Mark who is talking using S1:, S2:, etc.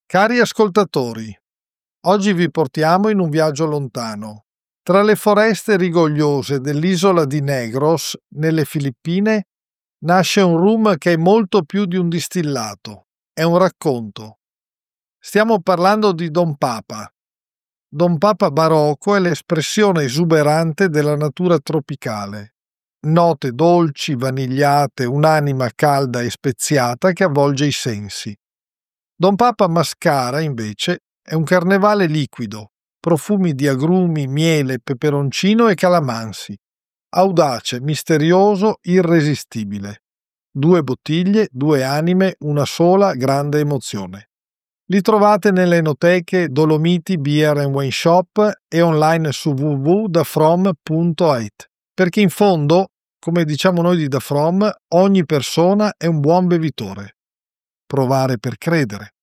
S1: Cari ascoltatori, oggi vi portiamo in un viaggio lontano. Tra le foreste rigogliose dell'isola di Negros, nelle Filippine, nasce un rum che è molto più di un distillato, è un racconto. Stiamo parlando di Don Papa. Don Papa barocco è l'espressione esuberante della natura tropicale. Note dolci, vanigliate, un'anima calda e speziata che avvolge i sensi. Don Papa Mascara, invece, è un carnevale liquido, profumi di agrumi, miele, peperoncino e calamansi. Audace, misterioso, irresistibile. 2 bottiglie, 2 anime, una sola grande emozione. Li trovate nelle enoteche Dolomiti Beer and Wine Shop e online su www.dafrom.it, perché in fondo, come diciamo noi di Dafrom, ogni persona è un buon bevitore. Provare per credere.